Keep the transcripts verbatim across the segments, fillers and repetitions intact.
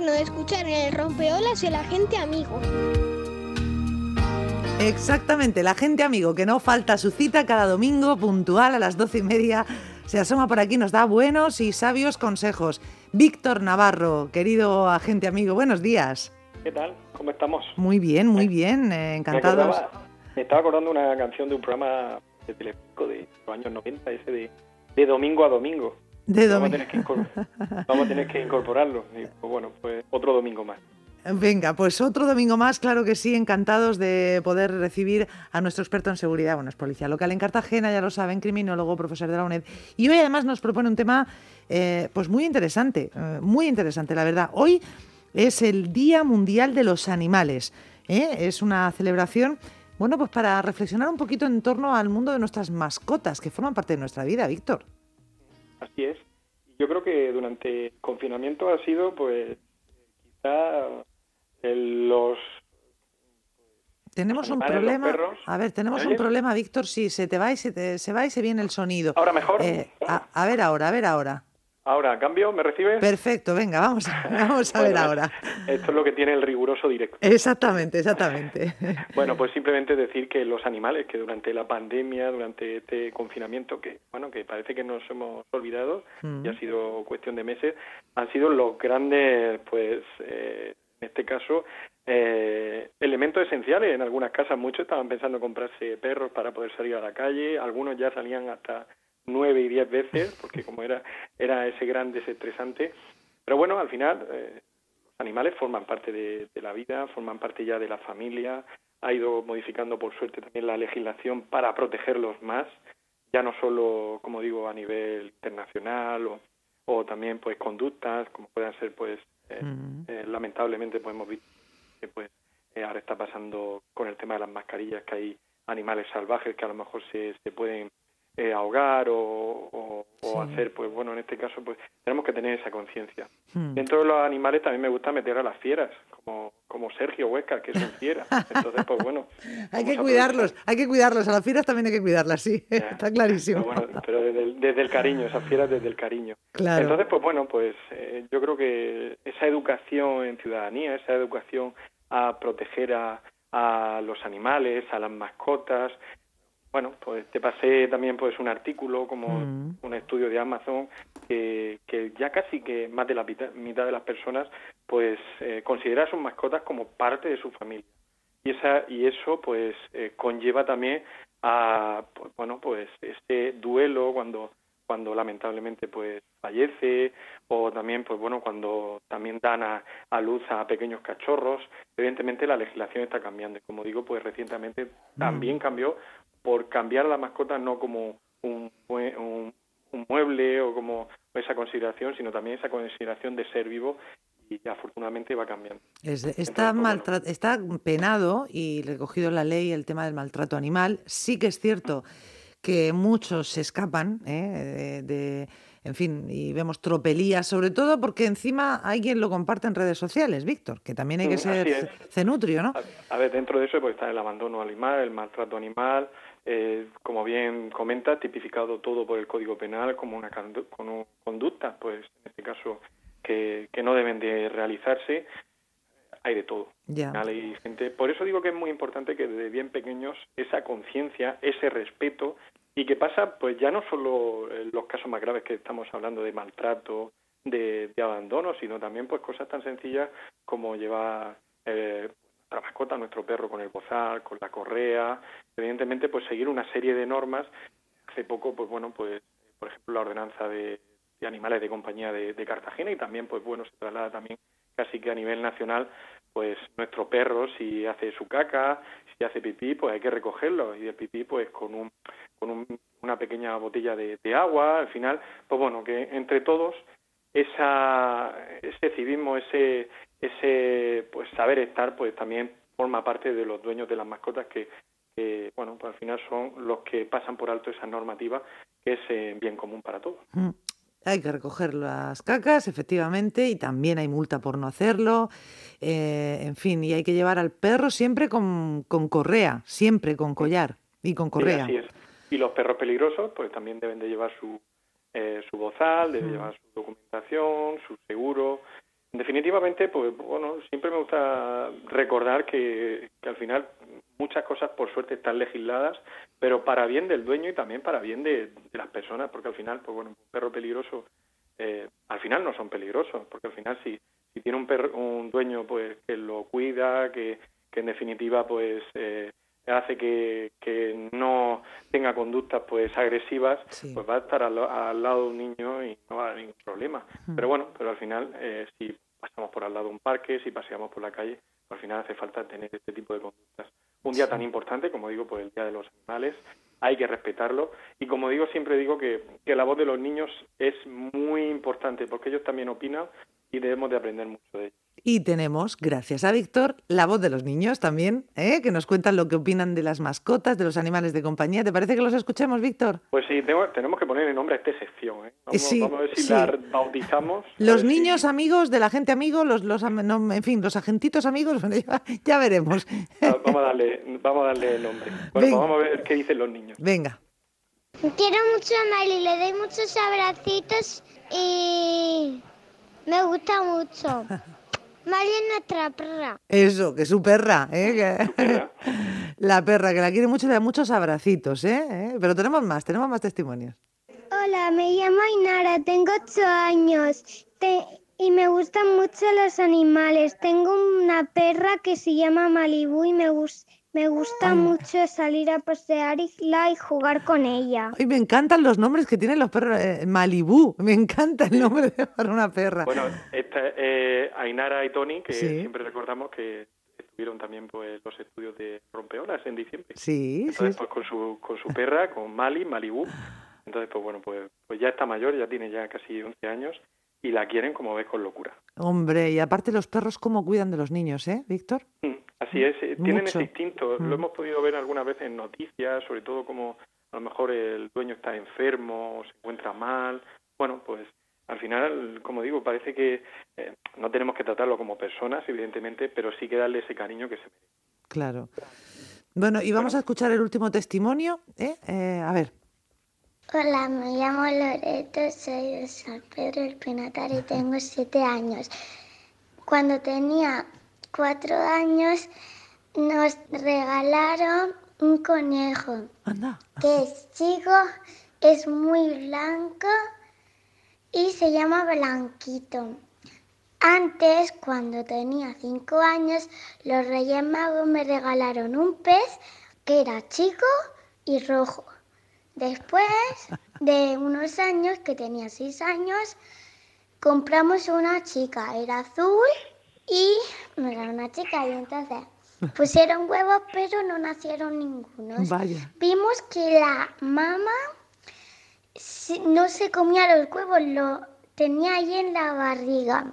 eterno de escuchar en el rompeolas el agente amigo. Exactamente, el agente amigo que no falta a su cita cada domingo puntual a las doce y media. Se asoma por aquí, nos da buenos y sabios consejos. Víctor Navarro, querido agente amigo, buenos días. ¿Qué tal? ¿Cómo estamos? Muy bien, muy bien, eh, encantados. Me, acordaba, me estaba acordando una canción de un programa de Telecinco de los años noventa, ese de, de domingo a domingo. De vamos, domingo. a tener que incor- vamos a tener que incorporarlo. Y, pues bueno, pues otro domingo más. Venga, pues otro domingo más, claro que sí, encantados de poder recibir a nuestro experto en seguridad. Bueno, es policía local en Cartagena, ya lo saben, criminólogo, profesor de la UNED. Y hoy además nos propone un tema eh, pues muy interesante, eh, muy interesante, la verdad. Hoy es el Día Mundial de los Animales. ¿eh? Es una celebración, bueno, pues para reflexionar un poquito en torno al mundo de nuestras mascotas, que forman parte de nuestra vida, Víctor. Así es. Yo creo que durante el confinamiento ha sido, pues, quizá el, los... Tenemos los un animales, problema. los perros. A ver, tenemos un problema, Víctor. Sí, se te va y se, te, se va y se viene el sonido. ¿Ahora mejor? Eh, a, a ver ahora, a ver ahora. Ahora, ¿cambio? ¿Me recibes? Perfecto, venga, vamos, vamos a bueno, ver ahora. Esto es lo que tiene el riguroso directo. Exactamente, exactamente. Bueno, pues simplemente decir que los animales, que durante la pandemia, durante este confinamiento, que bueno, que parece que nos hemos olvidado, mm. y ha sido cuestión de meses, han sido los grandes, pues, eh, en este caso, eh, elementos esenciales. En algunas casas muchos estaban pensando en comprarse perros para poder salir a la calle, algunos ya salían hasta nueve y diez veces, porque como era era ese gran desestresante. Pero bueno, al final eh, los animales forman parte de, de la vida, forman parte ya de la familia. Ha ido modificando, por suerte, también la legislación para protegerlos más, ya no solo, como digo, a nivel internacional o, o también pues conductas, como puedan ser, pues, eh, mm. eh, lamentablemente pues hemos visto que pues eh, ahora está pasando con el tema de las mascarillas, que hay animales salvajes que a lo mejor se, se pueden Eh, ahogar o, o, o sí. hacer, pues bueno, en este caso pues tenemos que tener esa conciencia. Hmm. Dentro de los animales también me gusta meter a las fieras, como como Sergio Huesca, que son fieras. Entonces, pues bueno. hay que cuidarlos, hay que cuidarlos, a las fieras también hay que cuidarlas, sí, ya. Está clarísimo. Pero, bueno, pero desde, el, desde el cariño, esas fieras desde el cariño. Claro. Entonces, pues bueno, pues eh, yo creo que esa educación en ciudadanía, esa educación a proteger a, a los animales, a las mascotas. Bueno, pues te pasé también pues un artículo como mm. un estudio de Amazon que, que ya casi que más de la mitad, mitad de las personas pues eh, considera a sus mascotas como parte de su familia. Y esa y eso pues eh, conlleva también a pues, bueno, pues este duelo cuando cuando lamentablemente pues fallece, o también pues bueno, cuando también dan a, a luz a pequeños cachorros. Evidentemente la legislación está cambiando y, como digo, pues recientemente mm. también cambió por cambiar a la mascota no como un, un, un mueble o como esa consideración, sino también esa consideración de ser vivo, y afortunadamente va cambiando. Es, está, Entonces, maltra- bueno. está penado y recogido en la ley el tema del maltrato animal. Sí que es cierto que muchos se escapan ¿eh? de, de, en fin, y vemos tropelías, sobre todo porque encima alguien lo comparte en redes sociales, Víctor, que también hay que ser cenutrio, ¿no? A, a ver, dentro de eso pues está el abandono animal, el maltrato animal. Eh, como bien comenta, tipificado todo por el Código Penal como una conducta, pues en este caso, que, que no deben de realizarse. Hay de todo. Yeah. Hay gente. Por eso digo que es muy importante que desde bien pequeños esa conciencia, ese respeto, y que pasa pues ya no solo en los casos más graves que estamos hablando de maltrato, de, de abandono, sino también pues cosas tan sencillas como llevar eh, nuestra mascota, nuestro perro con el bozal, con la correa. Evidentemente pues seguir una serie de normas. Hace poco pues bueno pues por ejemplo la ordenanza de, de animales de compañía de, de Cartagena, y también pues bueno se traslada también casi que a nivel nacional, pues nuestro perro si hace su caca, si hace pipí, pues hay que recogerlo, y el pipí pues con un con un, una pequeña botella de, de agua. Al final pues bueno, que entre todos esa ese civismo, ese ese pues saber estar, pues también forma parte de los dueños de las mascotas, que, que bueno, pues al final son los que pasan por alto esa normativa, que es eh, bien común para todos. Mm. Hay que recoger las cacas, efectivamente, y también hay multa por no hacerlo. Eh, en fin, y hay que llevar al perro siempre con, con correa, siempre con collar y con correa. Sí, así es. Y los perros peligrosos, pues también deben de llevar su eh, su bozal, deben mm. llevar su documentación, su seguro. Definitivamente, pues bueno, siempre me gusta recordar que, que al final muchas cosas por suerte están legisladas, pero para bien del dueño y también para bien de, de las personas, porque al final, pues bueno, un perro peligroso, eh, al final no son peligrosos, porque al final si, si tiene un perro, un dueño pues que lo cuida, que, que en definitiva pues eh, hace que, que no tenga conductas pues agresivas, Sí. pues va a estar al, al lado de un niño y no va a haber ningún problema. Mm. Pero bueno, pero al final eh, si pasamos por al lado de un parque, si paseamos por la calle, al final hace falta tener este tipo de conductas. Un día Sí. tan importante, como digo, pues el Día de los Animales, hay que respetarlo. Y como digo, siempre digo que, que la voz de los niños es muy importante, porque ellos también opinan y debemos de aprender mucho de ellos. Y tenemos, gracias a Víctor, la voz de los niños también, ¿eh? Que nos cuentan lo que opinan de las mascotas, de los animales de compañía. ¿Te parece que los escuchemos, Víctor? Pues sí, tengo, tenemos que ponerle nombre a esta sección, ¿eh? Vamos, Sí, vamos a ver si sí. la bautizamos. a Los ver si- niños amigos de la gente amigo, los, los am- no, en fin, los agentitos amigos, bueno, ya, ya veremos. Ah, Vamos a darle, vamos a darle nombre. Bueno, pues Venga. vamos a ver qué dicen los niños. Venga. Quiero mucho a Miley, le doy muchos abracitos y me gusta mucho. Miley es nuestra perra. Eso, que su perra, ¿eh? Que- ¿Tu perra? La perra, que la quiere mucho y le da muchos abracitos, ¿eh? ¿Eh? Pero tenemos más, tenemos más testimonios. Hola, me llamo Ainara, tengo ocho años te- y me gustan mucho los animales. Tengo una perra que se llama Malibú y me, gus- me gusta Ay. mucho salir a pasearla y jugar con ella. Ay, me encantan los nombres que tienen los perros. eh, Malibú, me encanta el nombre de para una perra. Bueno, esta, eh, Ainara y Tony, que Sí. siempre recordamos que estuvieron también pues los estudios de Rompeolas en diciembre. Sí, sí, Entonces, sí. pues con su, con su perra, con Mali, Malibú. Entonces, pues bueno, pues, pues ya está mayor, ya tiene ya casi once años y la quieren, como ves, con locura. Hombre, y aparte los perros cómo cuidan de los niños, ¿eh, Víctor? Mm, Así es, eh, tienen Mucho. ese instinto. Mm. Lo hemos podido ver algunas veces en noticias, sobre todo como a lo mejor el dueño está enfermo o se encuentra mal. Bueno, pues al final, como digo, parece que eh, no tenemos que tratarlo como personas, evidentemente, pero sí que darle ese cariño que se merece. Claro. Bueno, y vamos a escuchar el último testimonio, ¿eh? Eh, a ver. Hola, me llamo Loreto, soy de San Pedro del Pinatar y tengo siete años. Cuando tenía cuatro años nos regalaron un conejo Anda. que es chico, es muy blanco y se llama Blanquito. Antes, cuando tenía cinco años, los Reyes Magos me regalaron un pez que era chico y rojo. Después de unos años, que tenía seis años, compramos una chica, era azul y no era una chica y entonces pusieron huevos pero no nacieron ningunos. Vaya. Vimos que la mamá si- no se comía los huevos, lo tenía ahí en la barriga.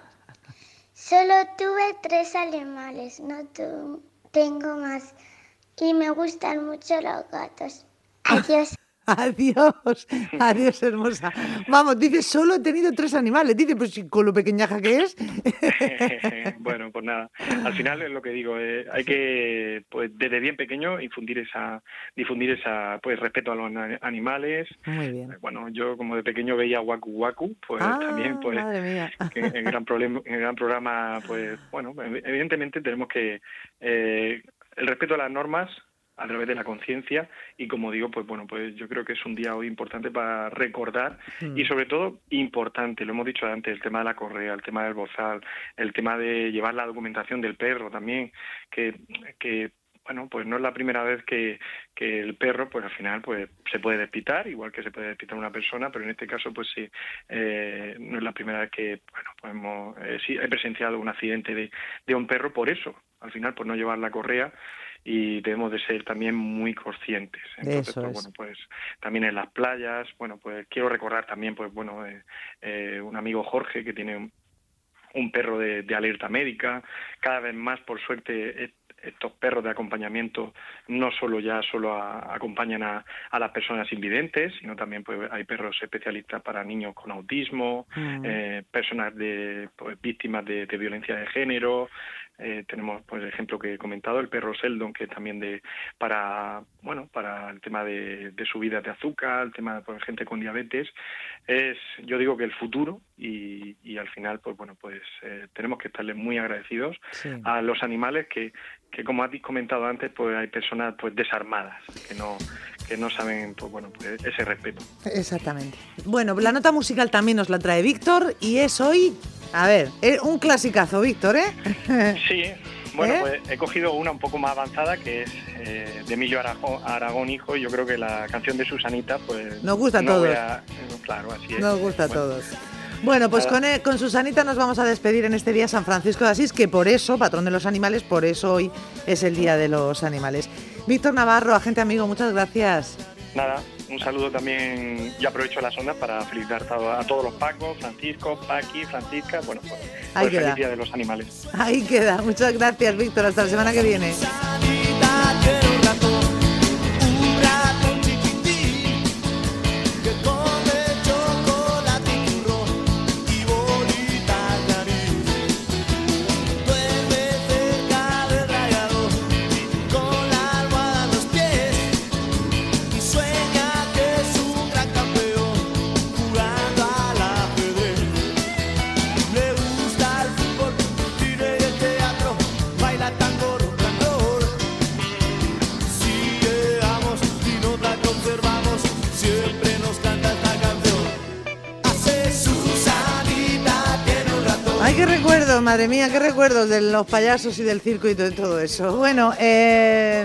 Solo tuve tres animales, no tu- tengo más y me gustan mucho los gatos. Adiós. Adiós, adiós, hermosa. Vamos, dice, solo he tenido tres animales. Dice, pues sí, con lo pequeñaja que es. Bueno, pues nada, al final es lo que digo, eh, hay que pues desde bien pequeño infundir esa, difundir esa pues respeto a los na- animales. Muy bien. Bueno, yo como de pequeño veía Waku Waku, pues Ah, también pues madre mía. que el gran problema, el gran programa, pues bueno, evidentemente tenemos que eh, el respeto a las normas a través de la conciencia y como digo, pues bueno, pues yo creo que es un día hoy importante para recordar Mm. y sobre todo importante, lo hemos dicho antes, el tema de la correa, el tema del bozal, el tema de llevar la documentación del perro también, que, que bueno, pues no es la primera vez que, que el perro, pues al final, pues se puede despistar, igual que se puede despistar una persona, pero en este caso, pues sí, eh, no es la primera vez que, bueno, pues hemos, eh, sí, he presenciado un accidente de, de un perro por eso, al final, por no llevar la correa, y debemos de ser también muy conscientes. Entonces, Eso pues, es. bueno, pues también en las playas, bueno, pues quiero recordar también, pues bueno, eh, eh, un amigo Jorge que tiene un, un perro de, de alerta médica, cada vez más, por suerte, est- estos perros de acompañamiento no solo ya solo a- acompañan a, a las personas invidentes, sino también pues hay perros especialistas para niños con autismo, Mm. eh, personas de pues, víctimas de, de violencia de género, Eh, tenemos, pues, el ejemplo que he comentado, el perro Seldon, que también de para bueno para el tema de, de subidas de azúcar, el tema de, pues, gente con diabetes, es, yo digo que el futuro, y, y al final, pues bueno, pues eh, tenemos que estarles muy agradecidos sí. a los animales que, que como has comentado antes, pues hay personas pues desarmadas que no que no saben, pues bueno, pues ese respeto. Exactamente. Bueno, la nota musical también nos la trae Víctor y es hoy, a ver, un clasicazo, Víctor, ¿eh? Sí. Bueno, ¿Eh? pues he cogido una un poco más avanzada, que es eh, de Emilio Aragón, Aragón hijo, y yo creo que la canción de Susanita, pues... Nos gusta a no todos. voy a, claro, así es. Nos gusta bueno. a todos. Bueno, pues con, con Susanita nos vamos a despedir en este día San Francisco de Asís, que por eso, patrón de los animales, por eso hoy es el Día de los Animales. Víctor Navarro, agente amigo, muchas gracias. Nada, un saludo también, y aprovecho las ondas para felicitar a todos los Pacos, Francisco, Paqui, Francisca, bueno, pues por el feliz Día de los Animales. Ahí queda, muchas gracias, Víctor, hasta la semana que viene. Ay, qué recuerdos, madre mía, qué recuerdos de los payasos y del circo y de todo eso. Bueno, eh...